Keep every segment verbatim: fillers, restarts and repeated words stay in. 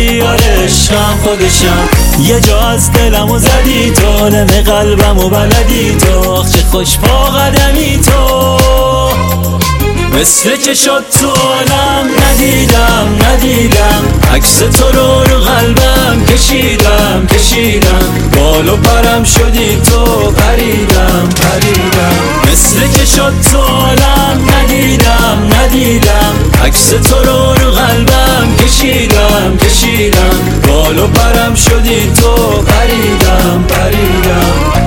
بودی، آره عشقم خودشم. یه جا از دلمو زدی تو، عالم قلبمو بلدی تو، آخ چه خوش پا قدمی تو. مثل که شد تو عالم ندیدم ندیدم، عکس تو رو رو قلبم کشیدم کشیدم، بال و پرم شدی تو، پریدم پریدم. مثل که شد تو عالم ندیدم ندیدم، عکس تو رو رو قلبم کشیدم کشیدم، بال و پرم شدی تو، پریدم پریدم.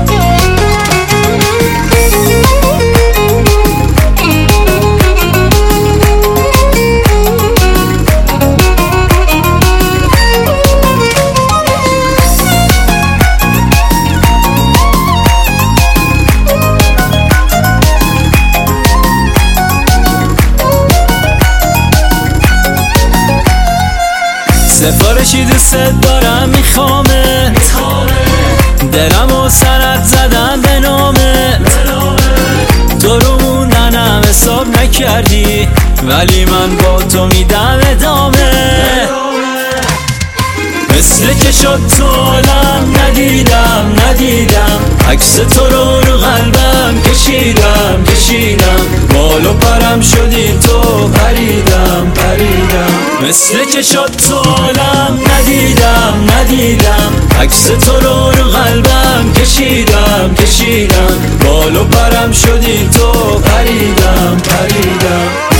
سفارشی دوست دارم میخوامه، دلم و سرت زدم به نامه، تو رو موندنم حساب نکردی، ولی من با تو میدم ادامه. مثل که شد تو عالم ندیدم ندیدم، عکس تو رو رو قلبم کشیدم کشیدم، بال و پرم شدی تو، پریدم پریدم. مثل که شد تو عالم ندیدم ندیدم، عکس تو رو رو قلبم کشیدم کشیدم، بال و پرم شدی تو، پریدم پریدم.